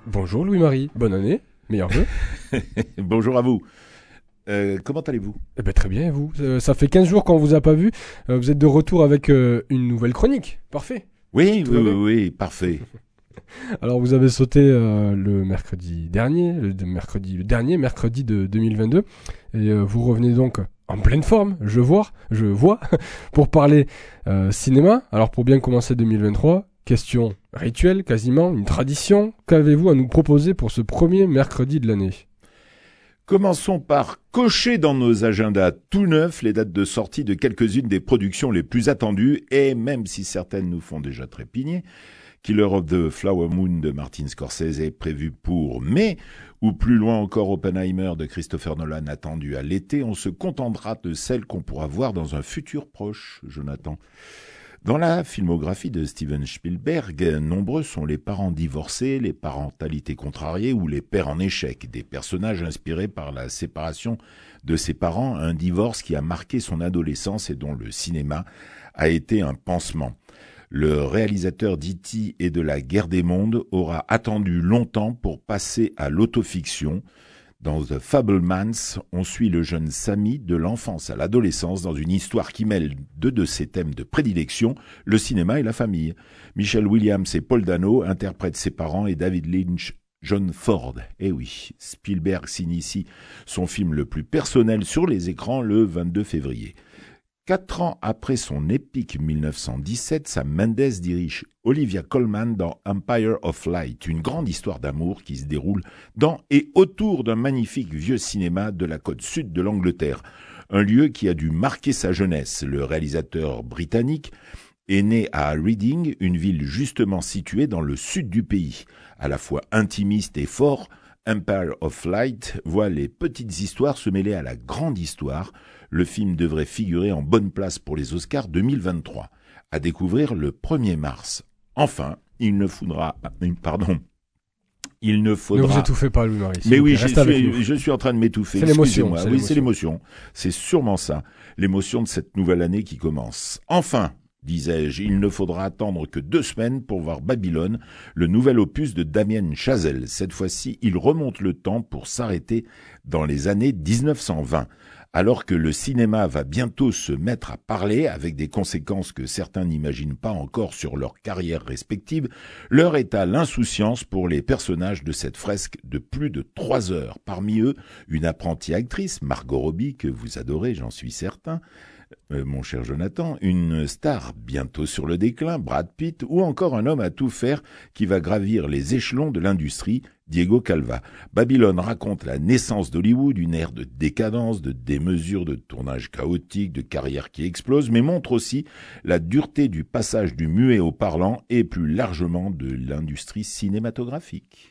Bonjour Louis-Marie, bonne année, meilleurs vœux. Bonjour à vous. Comment allez-vous? Eh ben, très bien, et vous? Ça fait 15 jours qu'on vous a pas vu. Vous êtes de retour avec une nouvelle chronique. Parfait. Oui, Tout oui, va oui, bien. oui, parfait. Alors vous avez sauté le mercredi dernier, le dernier mercredi de 2022, et vous revenez donc en pleine forme, je vois, pour parler cinéma. Alors pour bien commencer 2023, question rituelle, quasiment une tradition. Qu'avez-vous à nous proposer pour ce premier mercredi de l'année? Commençons par cocher dans nos agendas tout neufs les dates de sortie de quelques-unes des productions les plus attendues, et même si certaines nous font déjà trépigner. Killer of the Flower Moon de Martin Scorsese est prévu pour mai, ou plus loin encore Oppenheimer de Christopher Nolan attendu à l'été. On se contentera de celles qu'on pourra voir dans un futur proche, Jonathan. Dans la filmographie de Steven Spielberg, nombreux sont les parents divorcés, les parentalités contrariées ou les pères en échec, des personnages inspirés par la séparation de ses parents, un divorce qui a marqué son adolescence et dont le cinéma a été un pansement. Le réalisateur d'E.T. et de la Guerre des Mondes aura attendu longtemps pour passer à l'autofiction. Dans The Fabelmans, on suit le jeune Sammy de l'enfance à l'adolescence dans une histoire qui mêle deux de ses thèmes de prédilection, le cinéma et la famille. Michelle Williams et Paul Dano interprètent ses parents et David Lynch, John Ford. Eh oui, Spielberg signe ici son film le plus personnel sur les écrans le 22 février. 4 ans après son épique 1917, Sam Mendes dirige Olivia Colman dans Empire of Light, une grande histoire d'amour qui se déroule dans et autour d'un magnifique vieux cinéma de la côte sud de l'Angleterre, un lieu qui a dû marquer sa jeunesse. Le réalisateur britannique est né à Reading, une ville justement située dans le sud du pays. À la fois intimiste et fort, Empire of Light voit les petites histoires se mêler à la grande histoire. Le film devrait figurer en bonne place pour les Oscars 2023. À découvrir le 1er mars. Enfin, il ne faudra... Ne vous étouffez pas, Louis-Marie. Mais oui, restez avec nous. je suis en train de m'étouffer. C'est l'émotion. Excusez-moi. Oui, c'est l'émotion. C'est sûrement ça. L'émotion de cette nouvelle année qui commence. Enfin, disais-je, il ne faudra attendre que 2 semaines pour voir Babylone, le nouvel opus de Damien Chazelle. Cette fois-ci, il remonte le temps pour s'arrêter dans les années 1920. Alors que le cinéma va bientôt se mettre à parler avec des conséquences que certains n'imaginent pas encore sur leurs carrières respectives, l'heure est à l'insouciance pour les personnages de cette fresque de plus de 3 heures. Parmi eux, une apprentie actrice, Margot Robbie, que vous adorez, j'en suis certain, mon cher Jonathan, une star bientôt sur le déclin, Brad Pitt, ou encore un homme à tout faire qui va gravir les échelons de l'industrie, Diego Calva. Babylone raconte la naissance d'Hollywood, une ère de décadence, de démesure, de tournage chaotique, de carrière qui explose, mais montre aussi la dureté du passage du muet au parlant et plus largement de l'industrie cinématographique.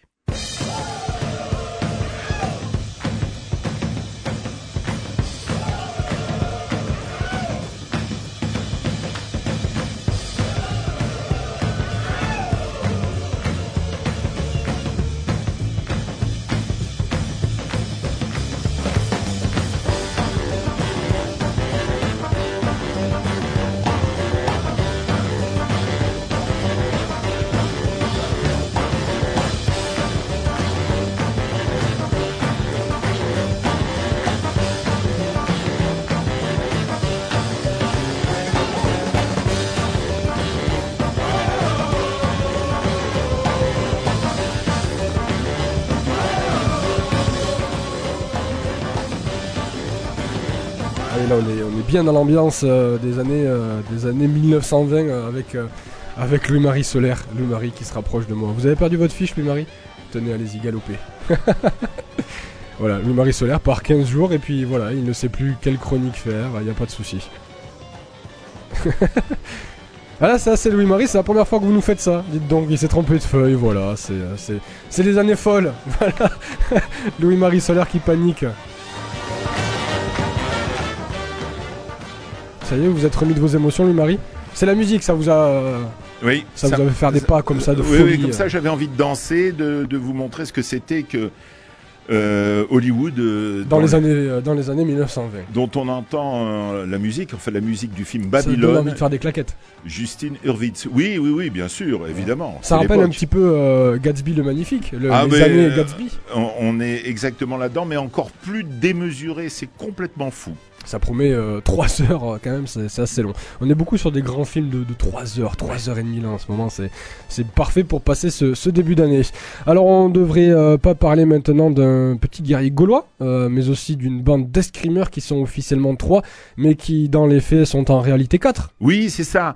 Allez, là, on est bien dans l'ambiance des années 1920 avec Louis-Marie Solaire. Louis-Marie qui se rapproche de moi. Vous avez perdu votre fiche, Louis-Marie? Tenez, allez-y, galopez. Voilà, Louis-Marie Solaire part 15 jours et puis voilà, il ne sait plus quelle chronique faire, il n'y a pas de souci. Voilà, ça c'est Louis-Marie, c'est la première fois que vous nous faites ça. Dites donc, il s'est trompé de feuille, voilà, c'est les années folles. Voilà, Louis-Marie Solaire qui panique. Ça y est, vous êtes remis de vos émotions, Louis-Marie? C'est la musique, ça vous a... Oui, ça vous a fait faire des pas comme ça de oui, folie. Oui, comme ça j'avais envie de danser, de vous montrer ce que c'était que Hollywood dans les années 1920. Dont on entend la musique, enfin la musique du film Ça donne Babylone. envie de faire des claquettes. Justine Hurwitz. Oui, bien sûr, évidemment. Ça rappelle un petit peu Gatsby le Magnifique, les années Gatsby. On est exactement là-dedans, mais encore plus démesuré, c'est complètement fou. Ça promet 3 heures quand même, c'est assez long. On est beaucoup sur des grands films de 3 heures, 3 heures et demie là en ce moment, c'est parfait pour passer ce début d'année. Alors on devrait pas parler maintenant d'un petit guerrier gaulois, mais aussi d'une bande d'escrimeurs qui sont officiellement 3, mais qui dans les faits sont en réalité 4. Oui, c'est ça.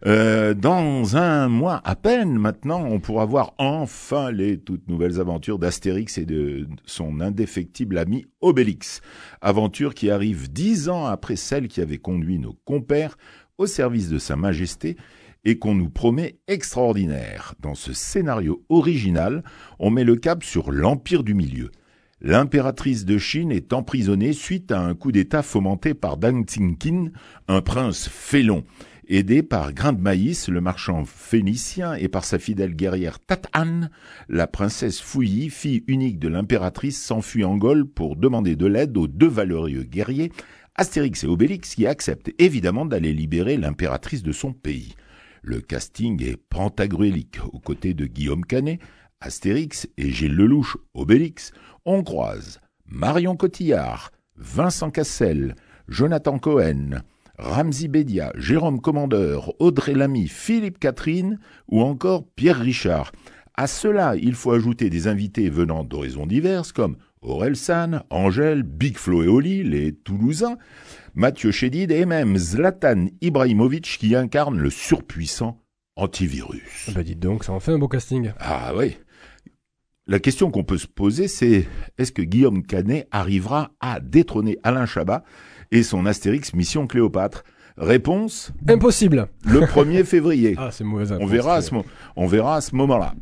Dans un mois à peine maintenant, on pourra voir enfin les toutes nouvelles aventures d'Astérix et de son indéfectible ami Obélix. Aventure qui arrive 10 ans après celle qui avait conduit nos compères au service de Sa Majesté et qu'on nous promet extraordinaire. Dans ce scénario original, on met le cap sur l'Empire du Milieu. L'impératrice de Chine est emprisonnée suite à un coup d'État fomenté par Deng Xiaoping, un prince félon. Aidé par Grain de Maïs, le marchand phénicien, et par sa fidèle guerrière Tate-Anne, la princesse Fouilly, fille unique de l'impératrice, s'enfuit en Gaule pour demander de l'aide aux 2 valeureux guerriers, Astérix et Obélix, qui acceptent évidemment d'aller libérer l'impératrice de son pays. Le casting est pantagruélique. Aux côtés de Guillaume Canet, Astérix, et Gilles Lelouch, Obélix, on croise Marion Cotillard, Vincent Cassel, Jonathan Cohen, Ramzy Bédia, Jérôme Commandeur, Audrey Lamy, Philippe Catherine ou encore Pierre Richard. À cela, il faut ajouter des invités venant d'horizons diverses comme Aurel San, Angèle, Big Flo et Oli, les Toulousains, Mathieu Chédid et même Zlatan Ibrahimovic qui incarne le surpuissant antivirus. Bah dites donc, ça en fait un beau casting. Ah oui. La question qu'on peut se poser, c'est est-ce que Guillaume Canet arrivera à détrôner Alain Chabat et son Astérix Mission Cléopâtre? Réponse: impossible. Le 1er février. Ah, c'est mauvais. On verra à ce moment-là.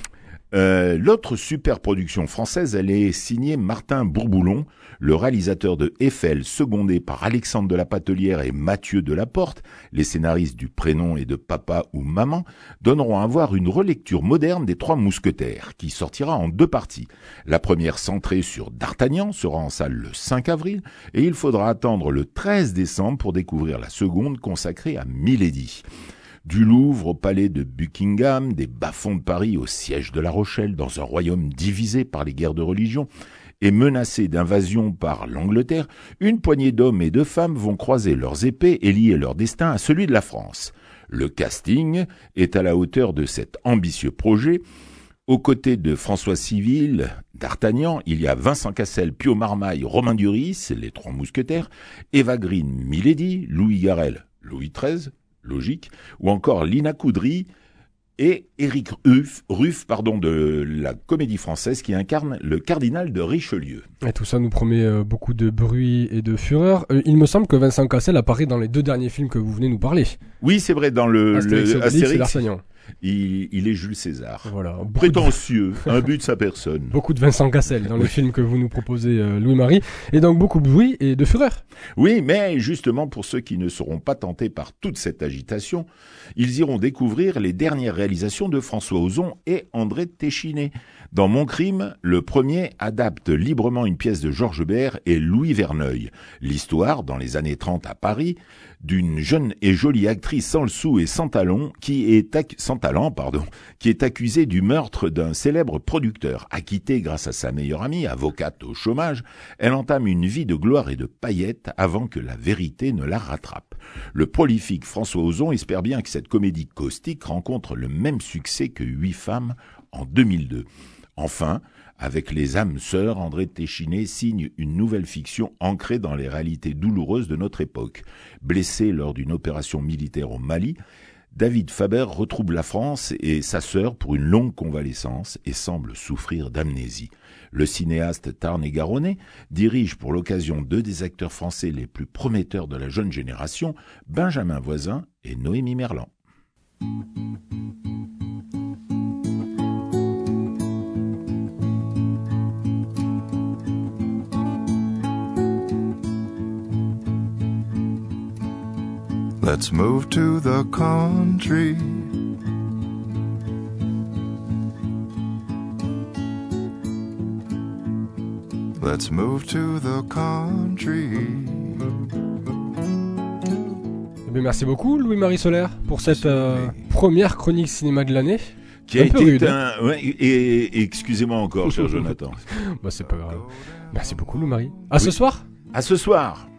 L'autre super production française, elle est signée Martin Bourboulon, le réalisateur de Eiffel, secondé par Alexandre de la Patelière et Mathieu Delaporte. Les scénaristes du Prénom et de Papa ou Maman donneront à voir une relecture moderne des 3 Mousquetaires, qui sortira en 2 parties. La première, centrée sur D'Artagnan, sera en salle le 5 avril, et il faudra attendre le 13 décembre pour découvrir la seconde, consacrée à Milady. Du Louvre au palais de Buckingham, des bas-fonds de Paris au siège de La Rochelle, dans un royaume divisé par les guerres de religion et menacé d'invasion par l'Angleterre, une poignée d'hommes et de femmes vont croiser leurs épées et lier leur destin à celui de la France. Le casting est à la hauteur de cet ambitieux projet. Aux côtés de François Civil, D'Artagnan, il y a Vincent Cassel, Pio Marmaille, Romain Duris, les 3 Mousquetaires, Eva Green, Milady, Louis Garrel, Louis XIII, logique, ou encore Lina Coudry et Éric Ruff, de la Comédie Française qui incarne le cardinal de Richelieu. Et tout ça nous promet beaucoup de bruit et de fureur. Il me semble que Vincent Cassel apparaît dans les 2 derniers films que vous venez nous parler. Oui, c'est vrai, dans le Astérix. Il est Jules César. Voilà. Prétentieux, imbu de sa personne. Beaucoup de Vincent Cassel dans les films que vous nous proposez, Louis-Marie. Et donc beaucoup de bruit et de fureur. Oui, mais justement pour ceux qui ne seront pas tentés par toute cette agitation, ils iront découvrir les dernières réalisations de François Ozon et André Téchiné. Dans Mon Crime, le premier adapte librement une pièce de Georges Bert et Louis Verneuil. L'histoire, dans les années 30 à Paris, d'une jeune et jolie actrice sans le sou et sans talent qui est accusée du meurtre d'un célèbre producteur. Acquittée grâce à sa meilleure amie, avocate au chômage, elle entame une vie de gloire et de paillettes avant que la vérité ne la rattrape. Le prolifique François Ozon espère bien que cette comédie caustique rencontre le même succès que 8 femmes en 2002. Enfin, avec Les âmes sœurs, André Téchiné signe une nouvelle fiction ancrée dans les réalités douloureuses de notre époque. Blessé lors d'une opération militaire au Mali, David Faber retrouve la France et sa sœur pour une longue convalescence et semble souffrir d'amnésie. Le cinéaste tarn-et-garonnais dirige pour l'occasion 2 des acteurs français les plus prometteurs de la jeune génération, Benjamin Voisin et Noémie Merlan. Let's move to the country. Let's move to the country. Eh bien, merci beaucoup, Louis-Marie Solaire, pour cette première chronique cinéma de l'année. Qui a Un peu été rude, ouais, et excusez-moi encore, cher Jonathan. Bah, c'est pas grave. Merci beaucoup, Louis-Marie. À ce soir. À ce soir.